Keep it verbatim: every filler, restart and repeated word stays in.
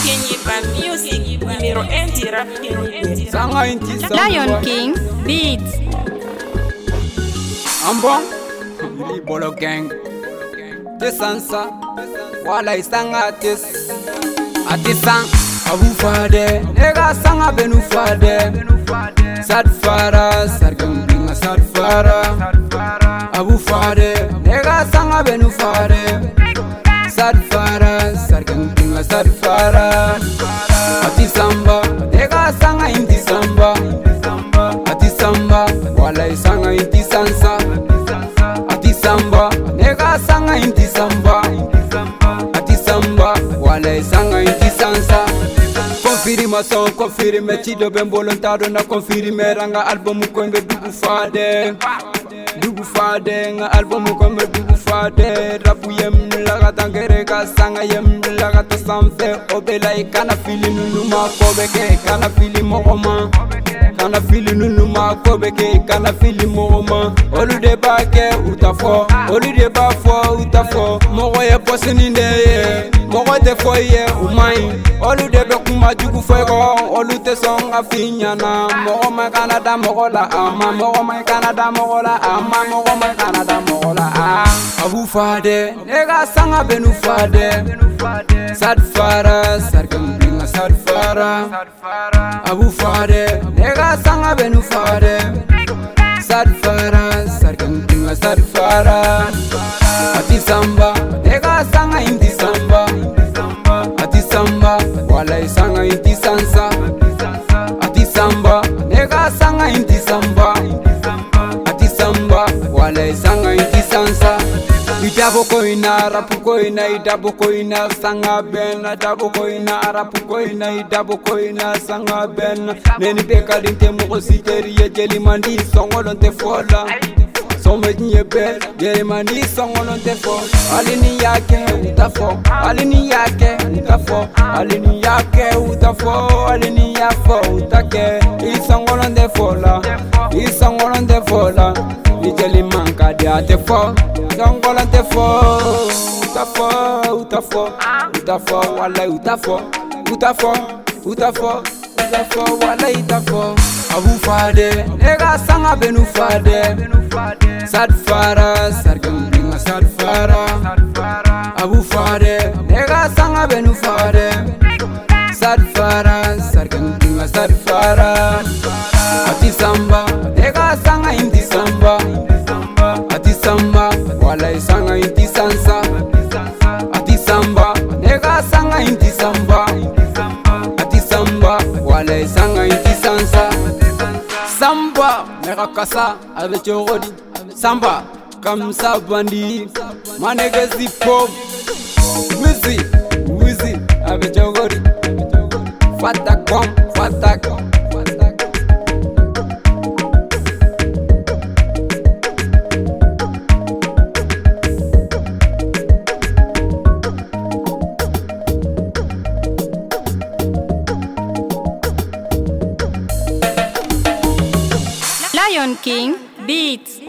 Lion King Beats. Ambon, Billy Bolo Gang. Tesansa, wala isanga tes. Atisang, abu fade, nega sanga benu fade. Sad fara, sargam binga sad fara. Abu fade, nega sanga benu fade. Sad fara, sargam binga sad fara. Atisamba, nega sanga inti samba. Atisamba, wala isanga inti sansa. Atisamba, nega sanga inti samba. Atisamba, wala isanga inti sansa. Confirme son, confirme chido ben volontado na confirme ranga album kwembe dugu fade. Dugu fade, nga album kwembe dugu fade. Rapu yem laga tangere ka sanga yem laga to samfe. Obela ikana fili nunuma kobeke, kana fili mogoma. Kana fili nunuma kobeke, kana fili mogoma. Olu de bake utafo, olu de bafo utafo. Mogo ye poseninde ye, mogo te foye umai. Olu de be kuma jugu fego, olu te songa finyana. Mogo ma Canada mogo la ama, mogo ma Canada mogo la ama, mogo ma Canada mogo la ama. Abu fade, nega sanga benu fade. Sad fara, sargam binga sad fara. Abu fade, nega sanga benu fade. Sad fara, sargam binga sad fara. Atisamba, nega sanga inti samba. Atisamba, wala isanga inti sansa. Atisamba, nega sanga inti samba. Atisamba, wala isanga inti sansa. Idabo koina, rapu koina, idabo koina, sanga bena. Idabo koina, rapu koina, idabo koina, sanga bena. Neni beka dinte mugo siteri ye jeli mandi songolon te fola. Somme nye bel, jeli mandi songolon te fola. Alini yake utafo, alini yake utafo, alini yake utafo, alini yafo utake. Isongolon te fola, isongolon te fola. Ijeli manka de ate fo, songolon te fo. Utafo, utafo, utafo, wala utafo, utafo, utafo, utafo, wala utafo. Abu fade, nega sanga benu fade. Sad fara, sargam binga sad fara. Abu fade, nega sanga benu fade. Sad fara, sargam binga sad fara. Atisamba, nega sanga inti samba. Atisamba, wala isanga inti sansa. Atisamba, nega sanga inti samba. Atisamba, wala isanga inti sansa. Samba, nega kasa, avec Chorodi. Samba, comme ça bandi, manega zipo. Wizi, wizi, avec Chorodi. Fata kom, fata kom. Lion King Beats.